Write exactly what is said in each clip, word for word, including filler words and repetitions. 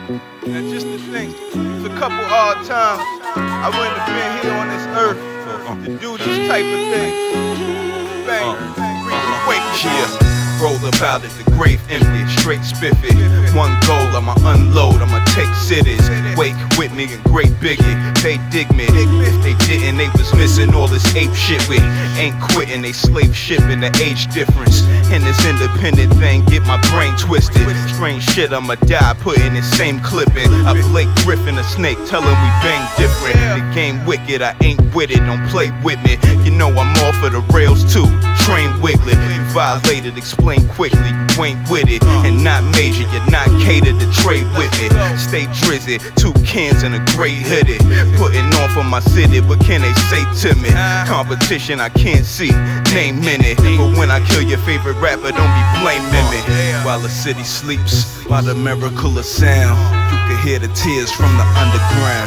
And just to think, it's a couple odd times I wouldn't have been here on this earth to do this type of thing. Bang, uh, wake, yeah. Roll about it, the grave empty, straight spiffy. One goal, I'ma unload, I'ma take cities. Wake with me and great biggie, they dig me. If they didn't, they was missing all this ape shit with. Ain't quitting, they slave shipping, the age difference. And this independent thing, get my brain twisted. Strange shit, I'ma die, putting the same clipping. I Blake Griffin, a snake, tell him we bang different. The game wicked, I ain't with it, don't play with me. You know I'm off of the rails too, train wiggling. You violated, explain quickly, you ain't with it. And not major, you're not catered to trade with me. Stay drizzy, two cans and a gray hoodie. Putting on for my city, what can they say to me? Competition I can't see, name in it. But when I kill your favorite rapper, don't be blaming me. While the city sleeps, by the miracle of sound, you can hear the tears from the underground.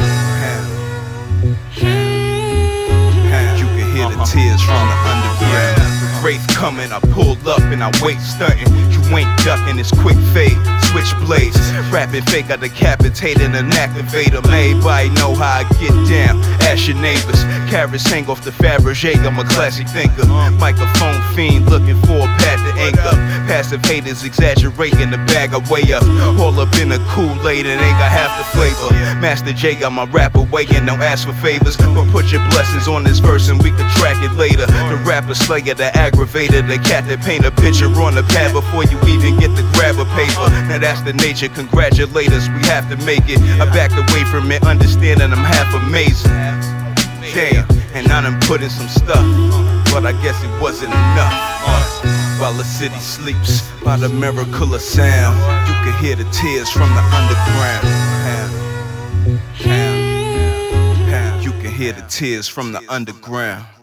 You can hear the tears from the underground. Wraith coming, I pulled up and I wait stunting. You ain't ducking, it's quick fade, switch blades. Rapid fake, I decapitated and activate them. Everybody know how I get down, ask your neighbors. Carrots hang off the Fabergé, I'm a classic thinker. Microphone fiend, looking for a pad to anchor. Passive haters exaggerating the bag I weigh up. All up in a Kool-Aid and ain't got half the flavor. Master J got my rapper weighing, don't ask for favors. But put your blessings on this verse and we can track it later. The rapper slayer, the aggravator, the cat that paint a picture on the pad before you even get to grab a paper. Now that's the nature, congratulate us, we have to make it. I backed away from it, understanding I'm half amazing. Damn, and I done put in some stuff, but I guess it wasn't enough. uh, While the city sleeps, by the miracle of sound, you can hear the tears from the underground. You can hear the tears from the underground.